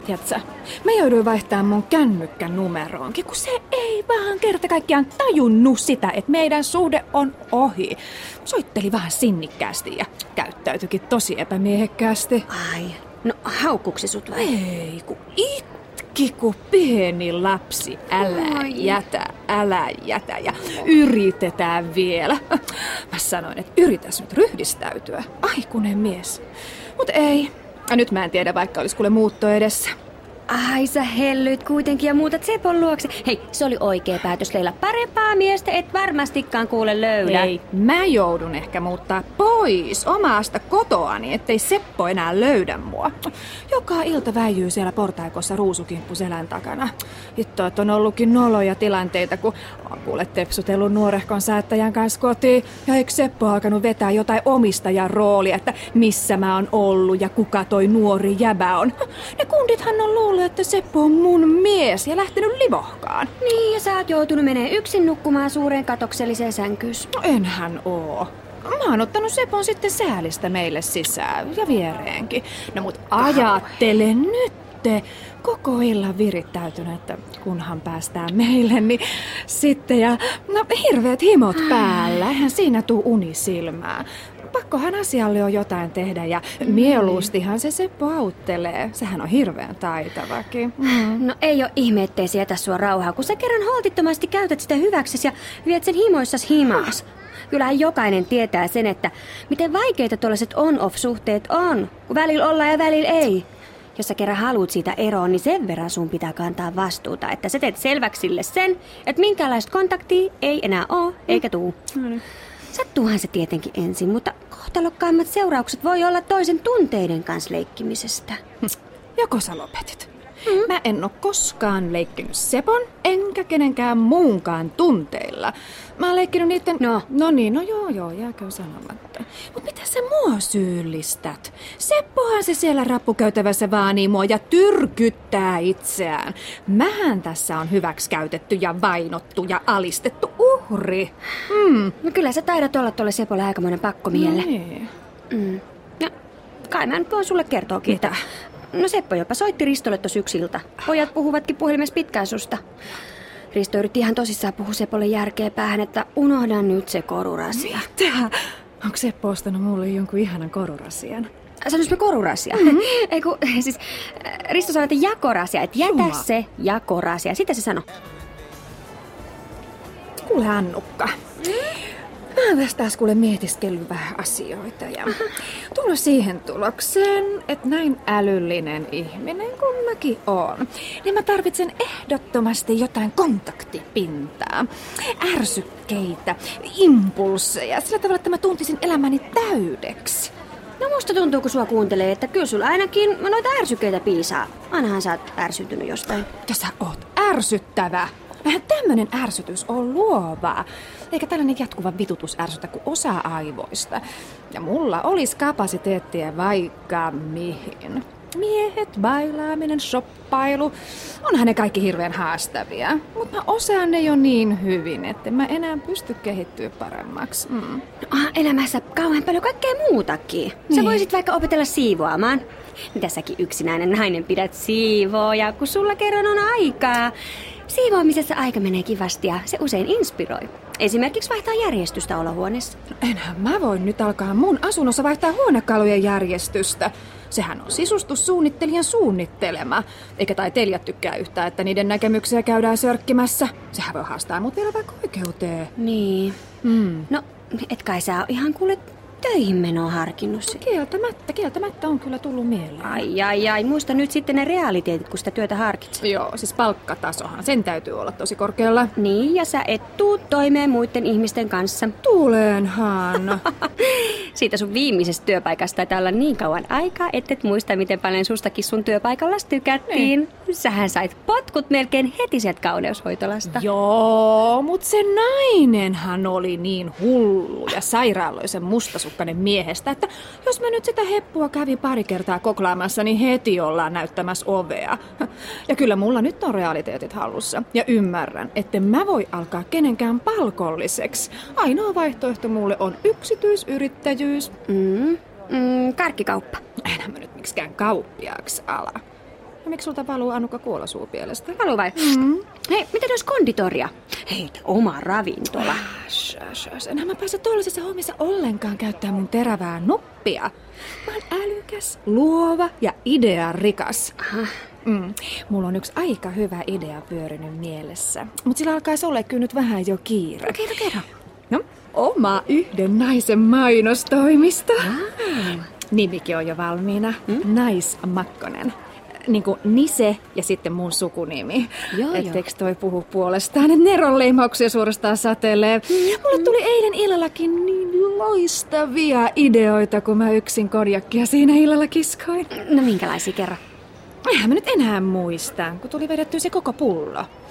Tiedätkö, mä jouduin vaihtamaan mun kännykän numeroonkin, kun se ei vaan kerta kaikkiaan tajunnut sitä, että meidän suhde on ohi. Soitteli vähän sinnikkäästi ja käyttäytyikin tosi epämiehekkäästi. Ai, no haukkuksi sut vai? Ei, kun itki kuin pieni lapsi. Älä jätä ja yritetään vielä. Mä sanoin, että yritäs nyt ryhdistäytyä. Aikuinen mies. Mut ei. Ja nyt mä en tiedä, vaikka olisi kuule muutto edessä. Ai sä hellyit kuitenkin ja muutat Sepon luokse. Hei, se oli oikea päätös, Leila. Parempaa miestä et varmastikaan kuule löydä. Ei, mä joudun ehkä muuttaa pois omasta kotoani, ettei Seppo enää löydä mua. Joka ilta väijyy siellä portaikossa ruusukimppu selän takana. Hitto, että on ollutkin noloja tilanteita, kun on kuule tepsutellut nuorehkon säättäjän kanssa kotiin. Ja eikö Seppo alkanut vetää jotain omistajan roolia, että missä mä oon ollut ja kuka toi nuori jäbä on. Ne kundithan on luullut, että Seppo on mun mies ja lähtenyt livohkaan. Niin, ja sä oot joutunut menee yksin nukkumaan suureen katokselliseen sänkyys. No enhän oo. Mä oon ottanut Sepon sitten säälistä meille sisään ja viereenkin. No mut ajattele nyt. Koko illan virittäytynyt, että kunhan päästään meille, niin sitten ja no hirveät himot päällä. Eihän siinä tuu unisilmää. Pakkohan asialle on jotain tehdä ja mieluustihan se Seppo auttelee. Sehän on hirveän taitavakin. No ei oo ihme, ettei se jätä sua rauhaa, kun sä kerran holtittomasti käytät sitä hyväksesi ja viet sen himoissas himaas. Kyllähän jokainen tietää sen, että miten vaikeita tuollaiset on-off-suhteet on, kun välillä ollaan ja välillä ei. Jos sä kerran haluut siitä eroon, niin sen verran sun pitää kantaa vastuuta, että sä teet selväksi sille sen, että minkäänlaista kontaktia ei enää oo eikä tuu. Sattuuhan se tietenkin ensin, mutta kohtalokkaimmat seuraukset voi olla toisen tunteiden kanssa leikkimisestä. Joko sä lopetit? Mä en oo koskaan leikkinyt Sepon, enkä kenenkään muunkaan tunteilla. Mä oon leikkinyt niitten... No joo, jääkö sanomatta. Mut mitä sä mua syyllistät? Seppohan se siellä rappukäytävässä vaanii mua ja tyrkyttää itseään. Mähän tässä on hyväksikäytetty ja vainottu ja alistettu uhri. No kyllä sä taidat olla tuolle Sepolle aikamoinen pakkomielle. Niin. No, kai mä nyt voin sulle kertoakin. Mitä? No Seppo jopa soitti Ristolle tossa yksiltä. Pojat puhuvatkin puhelimessa pitkään susta. Risto yritti ihan tosissaan puhua Sepolle järkeä päähän, että unohda nyt se korurasia. Mitä? Onko Seppo ostanut mulle jonkun ihanan korurasian? Sanois me korurasia? Ei kun, siis Risto sanoi, että jakorasia, että jätä se jakorasia. Sitä se sanoi. Kuule Annukka. Mä oon tässä taas kuule mietiskellyt vähän asioita ja tullut siihen tulokseen, että näin älyllinen ihminen kuin mäkin oon, niin mä tarvitsen ehdottomasti jotain kontaktipintaa, ärsykkeitä, impulsseja, sillä tavalla, että mä tuntisin elämäni täydeksi. No musta tuntuu, kun sua kuuntelee, että kyllä sulla ainakin noita ärsykkeitä piisaa. Ainahan sä oot ärsytynyt jostain. Sä oot ärsyttävä. Vähän tämmönen ärsytys on luovaa. Eikä tällainen jatkuva vitutus ärsytä kuin osa aivoista. Ja mulla olisi kapasiteettia vaikka mihin. Miehet, bailaaminen, shoppailu. Onhan ne kaikki hirveän haastavia. Mutta mä osaan ne jo niin hyvin, että mä enää pysty kehittyä paremmaksi. Elämässä kauhean paljon kaikkea muutakin. Niin. Sä voisit vaikka opetella siivoamaan. Mitä säkin yksinäinen nainen pidät siivoja, kun sulla kerran on aikaa. Siivoamisessa aika menee kivasti ja se usein inspiroi. Esimerkiksi vaihtaa järjestystä olohuoneessa. Enhän mä voi nyt alkaa mun asunnossa vaihtaa huonekalujen järjestystä. Sehän on sisustussuunnittelijan suunnittelema. Eikä taiteilijat tykkää yhtään, että niiden näkemyksiä käydään sörkkimässä. Sehän voi haastaa mut vielä vaikka oikeuteen. Niin. No, et kai sä oo ihan kuule töihin menoa harkinnut se. Kieltämättä on kyllä tullut mieleen. Ai, muista nyt sitten ne realiteetit, kun sitä työtä harkitset. Joo, siis palkkatasohan, sen täytyy olla tosi korkealla. Niin, ja sä et tuu toimeen muiden ihmisten kanssa. Tulenhan. Siitä sun viimeisestä työpaikasta taitaa olla niin kauan aikaa, et muista, miten paljon sustakin sun työpaikalla tykättiin. Niin. Sähän sait potkut melkein heti sieltä kauneushoitolasta. Joo, mut se nainenhan oli niin hullu ja sairaaloisen mustasukkainen miehestä, että jos mä nyt sitä heppua kävin pari kertaa koklaamassa, niin heti ollaan näyttämässä ovea. Ja kyllä mulla nyt on realiteetit hallussa. Ja ymmärrän, että mä voi alkaa kenenkään palkolliseksi. Ainoa vaihtoehto mulle on yksityisyrittäjyys. Karkkikauppa. Enhän mä nyt miksikään kauppiaaksi ala. No miksi sulta valuu Annukka kuola suupielestä? Valuu vai? Hei, miten olisi konditoria? Heitä oma ravintola. Enhän mä pääse tuollaisessa hommissa ollenkaan käyttää mun terävää nuppia. Mä oon älykäs, luova ja idearikas. Mulla on yksi aika hyvä idea pyörinyt mielessä, mutta sillä alkaisi olla kyllä nyt vähän jo kiire. Kerro. No, oma yhden naisen mainostoimisto. Nimikin on jo valmiina. Naismakkonen. Niin kuin Nise ja sitten mun sukunimi. Etteikö toi puhu puolestaan, että neronleimauksia suorastaan satelee. Mulle tuli eilen illallakin niin loistavia ideoita, kun mä yksin konjakkia siinä illalla kiskoin. No minkälaisia kerro? Eihän mä nyt enää muista, kun tuli vedettyä se koko pullo.